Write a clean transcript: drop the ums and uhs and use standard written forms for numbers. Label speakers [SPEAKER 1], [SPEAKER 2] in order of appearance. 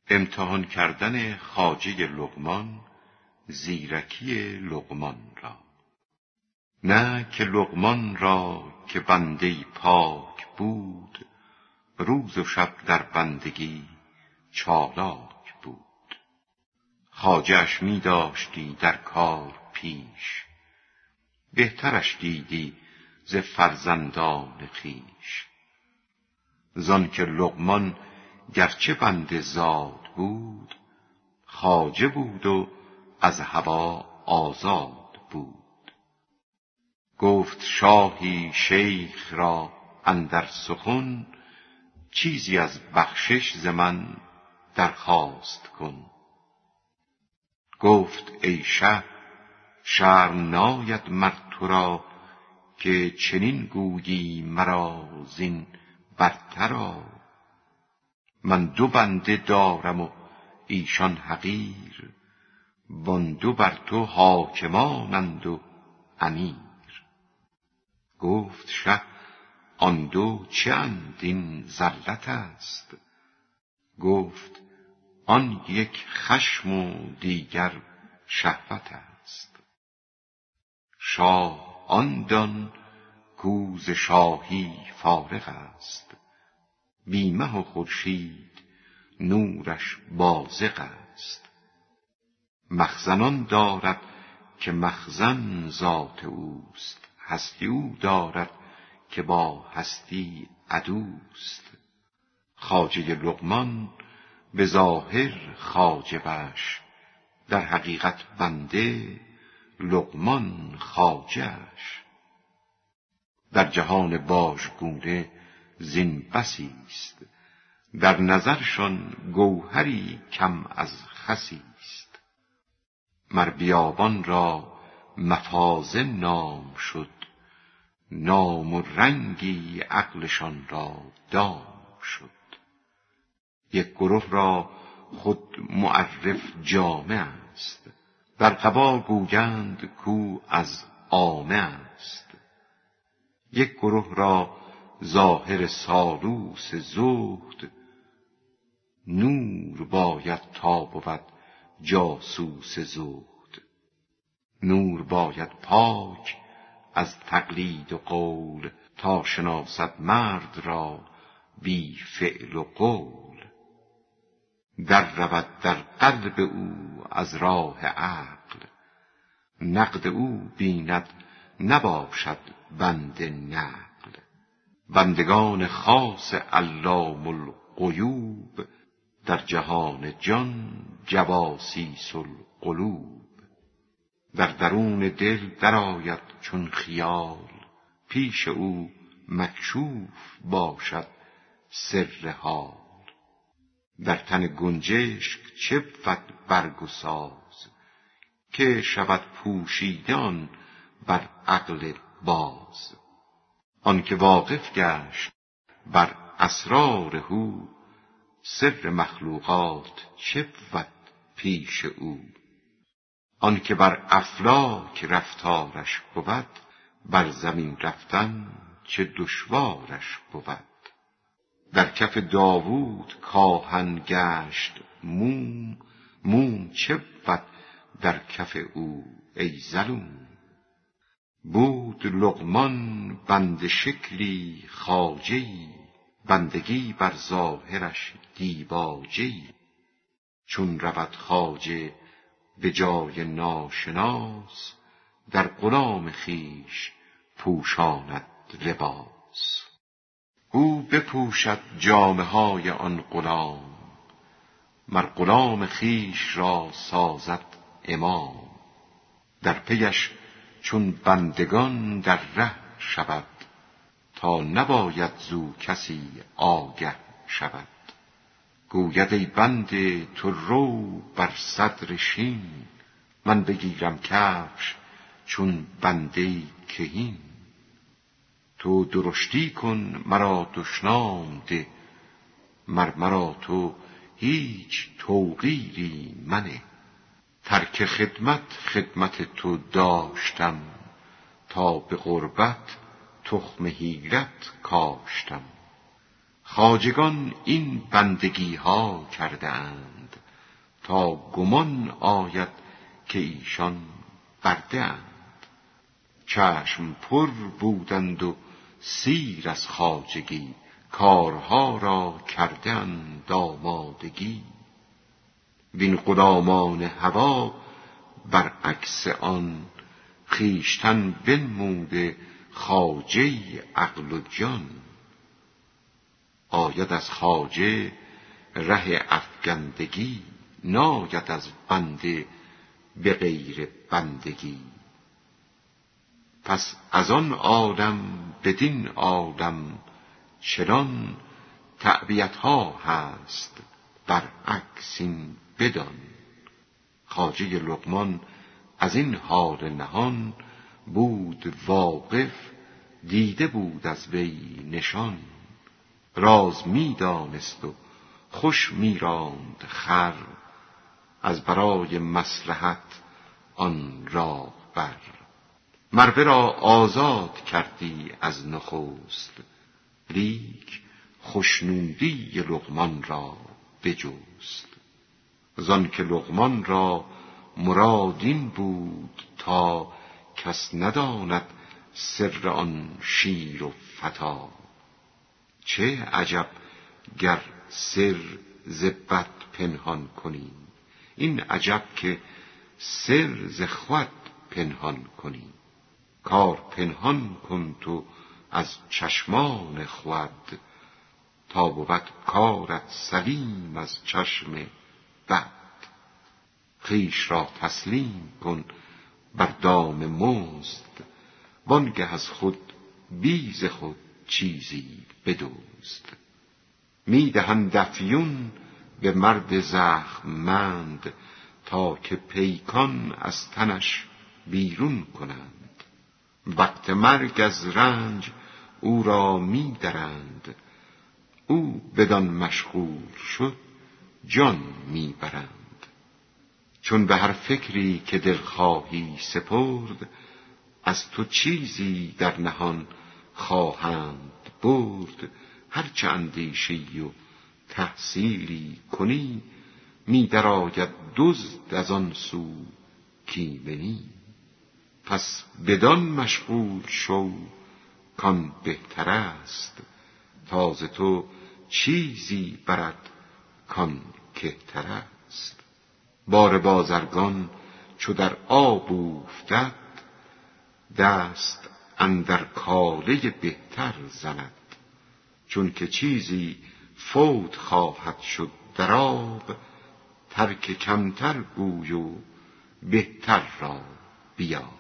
[SPEAKER 1] امتحان کردن خواجه لقمان زیرکی لقمان را. نه که لقمان را که بنده پاک بود، روز و شب در بندگی چالاک بود. خواجه‌اش می داشتی در کار پیش، بهترش دیدی ز فرزندان خویش. زان که لقمان گرچه بنده زاد بود، خواجه بود و از هوا آزاد بود. گفت شاهی شیخ را اندر سخن، چیزی از بخشش ز من درخواست کن. گفت ای شه، شرم ناید مر تو را، که چنین گویی مرا زین برترا. من 2 بنده دارم و ایشان حقیر، وان 2 بر تو حاکمانند و امیر. گفت شه آن 2 چه اند این زلت است؟ گفت آن یک خشم و دیگر شهوت است. شاه آن دان کو ز شاهی فارغ است، بی مه و خورشید نورش بازغ است. مخزن آن دارد که مخزن ذات اوست، هستی او دارد که با هستی عدوست. خواجه لقمان به ظاهر خواجه وش، در حقیقت بنده لقمان خواجه‌اش. در جهان باژگونه زین بسی است، در نظرشان گوهری کم از خسی است. مر بیابان را مفازه نام شد، نام و رنگی عقلشان را دام شد. یک گره را خود معرف جامه است، در قبا گویند کو از عامه است. یک گره را ظاهر سالوس زهد، نور باید تا بود جاسوس زهد. نور باید پاک از تقلید و قول، تا شناسد مرد را بی فعل و قول. در رود در قلب او از راه عقل، نقد او بیند نباشد بند نقل. بندگان خاص علام الغیوب، در جهان جان جواسیس القلوب. در درون دل درآید چون خیال، پیش او مکشوف باشد سر حال. در تن گنجشک چه بود برگ و ساز، که شود پوشیده آن بر عقل باز. آن که واقف گشت بر اسرار او، سر مخلوقات چه بود پیش او. آن که بر افلاک رفتارش بود، بر زمین رفتن چه دشوارش بود. در کف داوود کآهن گشت موم، موم چه بود در کف او ای ظلوم. بود لقمان بنده شکلی خواجه‌ای، بندگی بر ظاهرش دیباجه‌ای. چون رود خواجه به جای ناشناس، در غلام خویش پوشاند لباس. او بپوشد جامه های آن غلام، مر غلام خویش را سازد امام. در پیش چون بندگان در ره شود، تا نباید زو کسی آگه شود. گوید ای بنده تو رو بر صدر شین، من بگیرم کفش چون بنده کهین. تو درشتی کن مرا دشنام ده، مرا تو هیچ توقیری منه. ترک خدمت تو داشتم، تا به غربت تخم حیلت کاشتم. خواجگان این بندگی ها کرده اند، تا گمان آید که ایشان برده اند. چشم پر بودند و سیر از خواجگی، کارها را کردند آمادگی. وین غلامان هوا برعکس آن، خویشتن بنموده خواجه عقل و جان. آید از خواجه ره افگندگی، ناید از بنده به غیر بندگی. پس از آن عالم بدین عالم چنان، تعبیت ها هست برعکس این بدان. خواجه لقمان از این حال نهان، بود واقف دیده بود از وی نشان. راز می دانست و خوش می راند خر، از برای مصلحت آن راه بر. مر ورا آزاد کردی از نخست، لیک خشنودی لقمان را بجست. زان که لقمان را مراد این بود تا، کس نداند سر آن شیر و فتی. چه عجب گر سر ز بد پنهان کنی، این عجب که سر ز خود پنهان کنی. کار پنهان کن تو از چشمان خود، تا بود کارت سلیم از چشم بد. خویش را تسلیم کن بر دام مزد، وانگه از خود بی ز خود چیزی بدزد. می دهند افیون به مرد زخممند، تا که پیکان از تنش بیرون کنند. وقت مرگ از رنج او را می درند، او بدان مشغول شد جان می برند. چون به هر فکری که دل خواهی سپرد، از تو چیزی در نهان خواهند برد. هرچه اندیشی و تحصیلی کنی، می درآید دزد از آن سو کایمنی. پس بدان مشغول شو کان بهتر است، تا ز تو چیزی برد کان کهتر است. بار بازرگان چو در آب اوفتد، دست اندر کاله بهتر زند. چون که چیزی فوت خواهد شد در آب، ترک کمتر گوی و بهتر را بیاب.